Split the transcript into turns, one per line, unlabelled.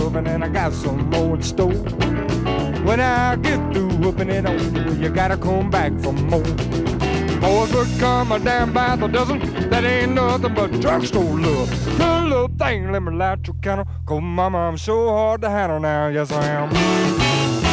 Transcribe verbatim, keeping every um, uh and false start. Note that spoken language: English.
whooping and I got some more in store. When I get through whooping it on you, you gotta come back for more. Boys would come a damn by the dozen. That ain't nothing but drugstore love. Good little thing, let me light your candle. Cause mama, I'm so hard to handle now. Yes, I am.